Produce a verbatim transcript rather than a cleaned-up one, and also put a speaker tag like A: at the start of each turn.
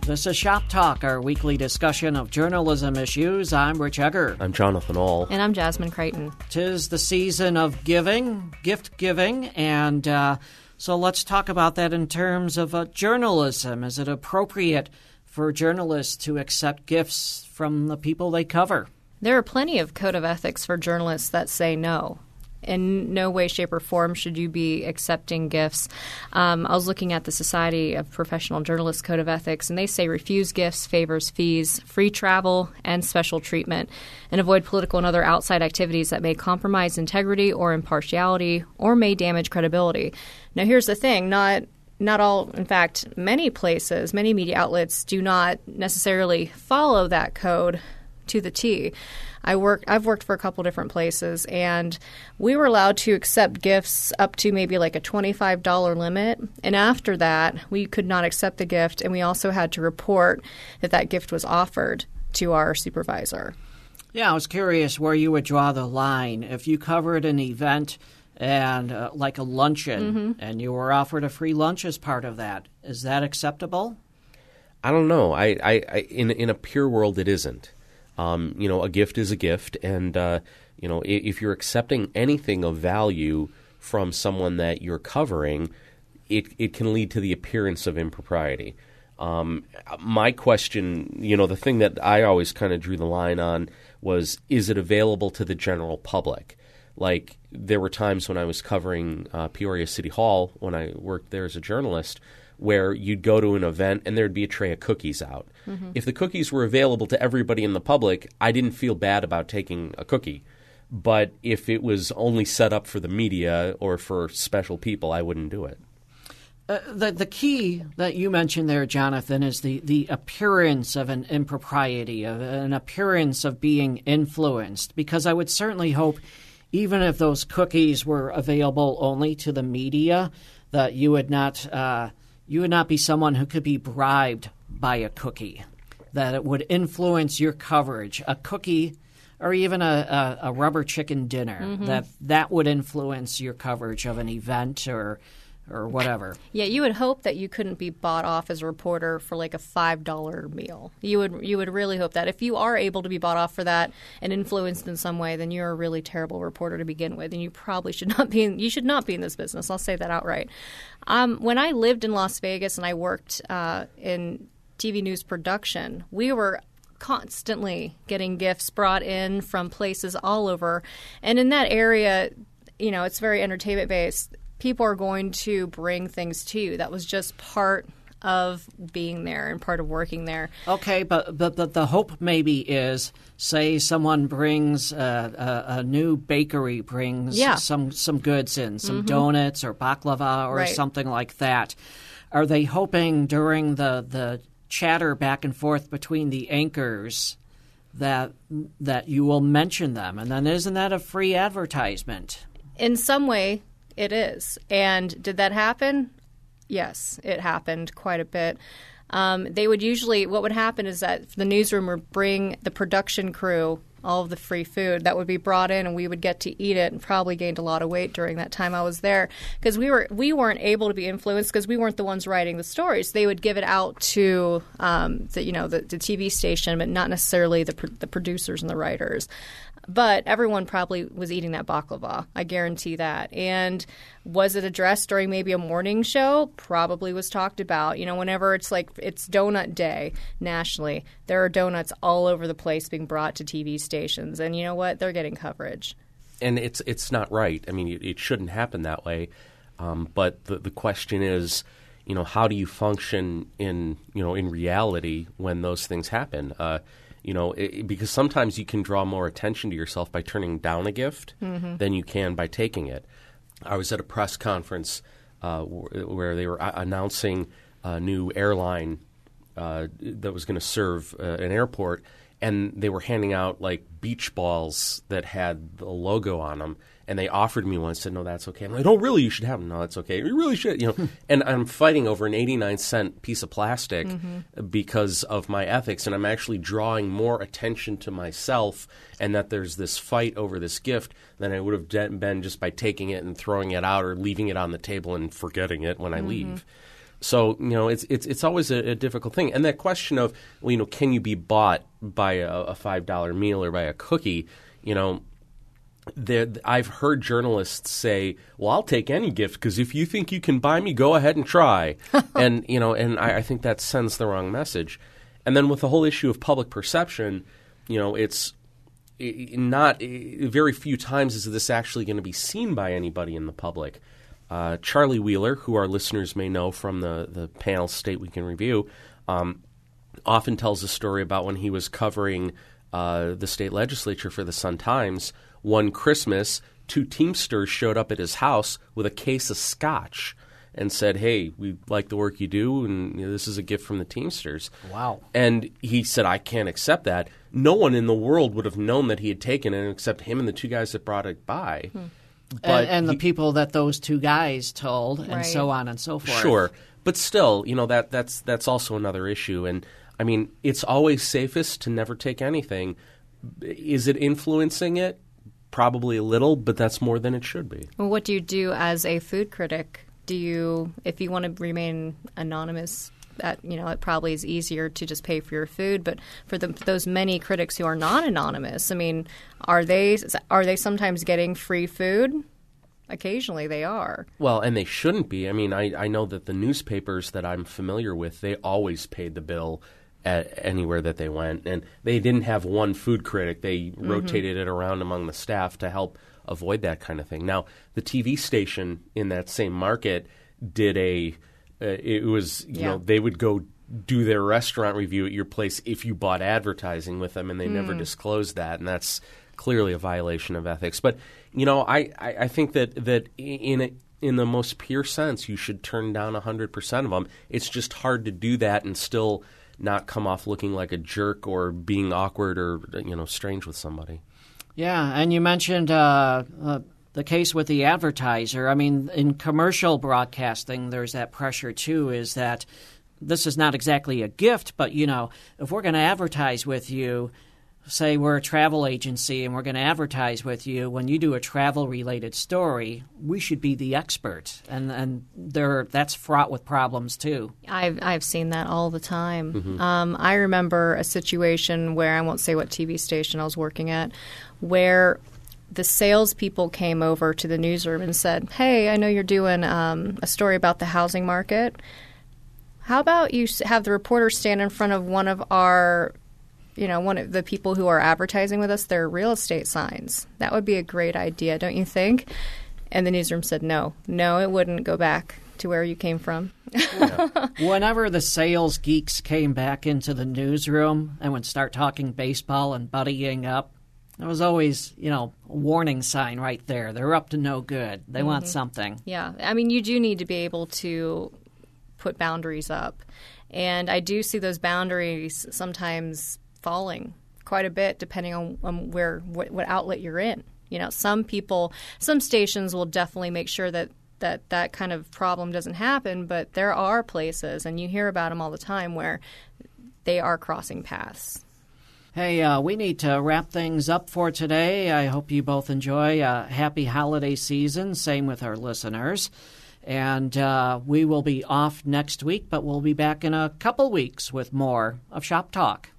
A: This is Shop Talk, our weekly discussion of journalism issues. I'm Rich Egger.
B: I'm Jonathan Ahl.
C: And I'm Jasmine Creighton.
A: 'Tis the season of giving, gift giving, and uh, so let's talk about that in terms of uh, journalism. Is it appropriate for journalists to accept gifts from the people they cover?
C: There are plenty of code of ethics for journalists that say no. In no way, shape, or form should you be accepting gifts. Um, I was looking at the Society of Professional Journalists Code of Ethics, and they say refuse gifts, favors, fees, free travel, and special treatment, and avoid political and other outside activities that may compromise integrity or impartiality or may damage credibility. Now, here's the thing. Not Not all, in fact, many places, many media outlets do not necessarily follow that code to the T. I work, I've worked for a couple different places, and we were allowed to accept gifts up to maybe like a twenty-five dollars limit. And after that, we could not accept the gift, and we also had to report that that gift was offered to our supervisor.
A: Yeah, I was curious where you would draw the line. If you covered an event and uh, like a luncheon, mm-hmm. and you were offered a free lunch as part of that, is that acceptable?
B: I don't know. I, I, I in in a pure world, it isn't. Um, you know, a gift is a gift, and uh, you know, if you're accepting anything of value from someone that you're covering, it it can lead to the appearance of impropriety. Um, my question, you know, the thing that I always kind of drew the line on was, is it available to the general public? Like, there were times when I was covering uh, Peoria City Hall when I worked there as a journalist, where you'd go to an event and there'd be a tray of cookies out. Mm-hmm. If the cookies were available to everybody in the public, I didn't feel bad about taking a cookie. But if it was only set up for the media or for special people, I wouldn't do it.
A: Uh, the the key that you mentioned there, Jonathan, is the, the appearance of an impropriety, of an appearance of being influenced. Because I would certainly hope, even if those cookies were available only to the media, that you would not uh, you would not be someone who could be bribed by a cookie, that it would influence your coverage. A cookie, or even a, a, a rubber chicken dinner, mm-hmm. that that would influence your coverage of an event or or whatever.
C: Yeah, you would hope that you couldn't be bought off as a reporter for like a five dollars meal. You would you would really hope that. If you are able to be bought off for that and influenced in some way, then you're a really terrible reporter to begin with, and you probably should not be in, you should not be in this business. I'll say that outright. Um, when I lived in Las Vegas and I worked uh, in T V news production, we were constantly getting gifts brought in from places all over. And in that area, you know, it's very entertainment based. People are going to bring things to you. That was just part of being there and part of working there.
A: Okay, but but, but the hope maybe is, say someone brings uh, a, a new bakery brings
C: yeah.
A: some, some goods in, some
C: mm-hmm.
A: donuts or baklava or
C: right.
A: something like that. Are they hoping during the, the chatter back and forth between the anchors that that you will mention them? And then isn't that a free advertisement?
C: In some way, it is. And did that happen? Yes, it happened quite a bit. Um, they would usually – what would happen is that the newsroom would bring the production crew all of the free food that would be brought in, and we would get to eat it, and probably gained a lot of weight during that time I was there, because we, were, we weren't able to be influenced because we weren't the ones writing the stories. They would give it out to um, the, you know, the, the T V station, but not necessarily the, the producers and the writers. But everyone probably was eating that baklava. I guarantee that. And was it addressed during maybe a morning show? Probably was talked about. You know, whenever it's like it's donut day nationally, there are donuts all over the place being brought to T V stations. And you know what? They're getting coverage.
B: And it's it's not right. I mean, it, it shouldn't happen that way. Um, but the, the question is, you know, how do you function in, you know, in reality when those things happen? Uh You know, it, because sometimes you can draw more attention to yourself by turning down a gift mm-hmm. than you can by taking it. I was at a press conference uh, w- where they were a- announcing a new airline uh, that was going to serve uh, an airport, and they were handing out like beach balls that had the logo on them. And they offered me one and said, no, that's okay. I'm like, oh, really? You should have them. No, that's okay. You really should. You know, and I'm fighting over an eighty-nine cent piece of plastic mm-hmm. because of my ethics. And I'm actually drawing more attention to myself and that there's this fight over this gift than I would have been just by taking it and throwing it out or leaving it on the table and forgetting it when I mm-hmm. leave. So, you know, it's it's it's always a, a difficult thing. And that question of, well, you know, can you be bought by a, a five dollar meal or by a cookie, you know, there, I've heard journalists say, well, I'll take any gift because if you think you can buy me, go ahead and try. and, you know, and I, I think that sends the wrong message. And then with the whole issue of public perception, you know, it's not very few times is this actually going to be seen by anybody in the public. Uh, Charlie Wheeler, who our listeners may know from the, the panel State Week in Review, um, often tells a story about when he was covering uh, the state legislature for the Sun-Times. One Christmas, two Teamsters showed up at his house with a case of scotch and said, hey, we like the work you do, and you know, this is a gift from the Teamsters.
A: Wow.
B: And he said, I can't accept that. No one in the world would have known that he had taken it except him and the two guys that brought it by.
A: Hmm. But and, and the
B: he,
A: people that those two guys told, and
C: right.
A: so on and so forth.
B: Sure. But still, you know, that that's that's also another issue. And, I mean, it's always safest to never take anything. Is it influencing it? Probably a little, but that's more than it should be.
C: Well, what do you do as a food critic? Do you, if you want to remain anonymous, that, you know, it probably is easier to just pay for your food. But for the, those many critics who are not anonymous, I mean, are they are they sometimes getting free food? Occasionally they are.
B: Well, and they shouldn't be. I mean, I, I know that the newspapers that I'm familiar with, they always paid the bill at anywhere that they went. And they didn't have one food critic. They mm-hmm. rotated it around among the staff to help avoid that kind of thing. Now, the T V station in that same market did a uh, – it was, you yeah. know, they would go do their restaurant review at your place if you bought advertising with them, and they mm. never disclosed that. And that's clearly a violation of ethics. But, you know, I, I, I think that, that in a, in the most pure sense, you should turn down one hundred percent of them. It's just hard to do that and still not come off looking like a jerk or being awkward or, you know, strange with somebody.
A: Yeah, and you mentioned uh, uh, the case with the advertiser. I mean, in commercial broadcasting, there's that pressure, too, is that this is not exactly a gift, but, you know, if we're going to advertise with you, say we're a travel agency and we're going to advertise with you, when you do a travel-related story, we should be the expert. And and there that's fraught with problems, too.
C: I've, I've seen that all the time.
B: Mm-hmm.
C: Um, I remember a situation where, I won't say what T V station I was working at, where the salespeople came over to the newsroom and said, hey, I know you're doing um, a story about the housing market. How about you have the reporter stand in front of one of our, you know, one of the people who are advertising with us, their real estate signs? That would be a great idea, don't you think? And the newsroom said, no, no, it wouldn't go back to where you came from.
A: Yeah. Whenever the sales geeks came back into the newsroom and would start talking baseball and buddying up, there was always, you know, a warning sign right there. They're up to no good. They mm-hmm. want something.
C: Yeah. I mean, you do need to be able to put boundaries up. And I do see those boundaries sometimes falling quite a bit depending on, on where what, what outlet you're in. You know, some people, some stations will definitely make sure that, that that kind of problem doesn't happen, but there are places, and you hear about them all the time, where they are crossing paths.
A: Hey, uh, we need to wrap things up for today. I hope you both enjoy a happy holiday season. Same with our listeners. And uh, we will be off next week, but we'll be back in a couple weeks with more of Shop Talk.